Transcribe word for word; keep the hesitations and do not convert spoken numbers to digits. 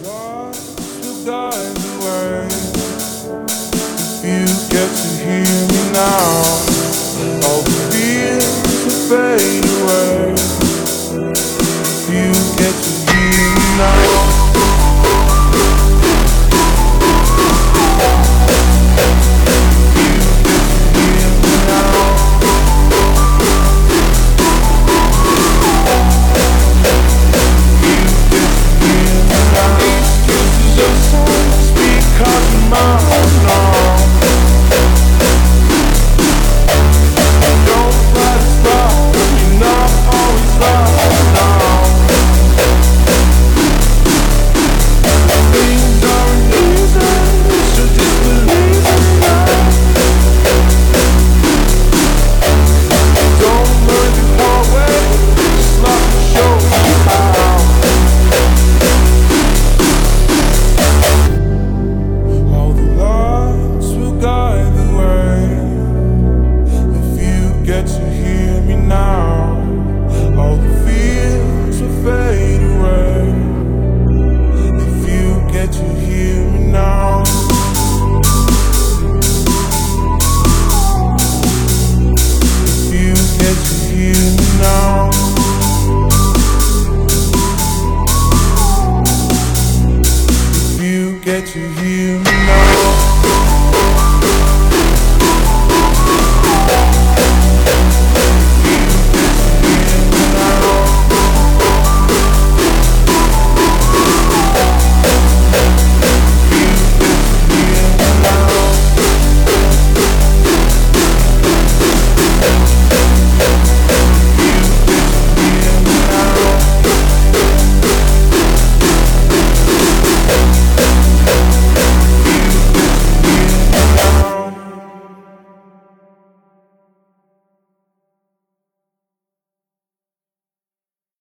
Lost will guide the way. If you get to hear me now, all the fears will fade away. If you get to hear me now. Get to hear me now, all the fears will fade away. If you get to hear me now. If you get to hear me now. If you get to hear me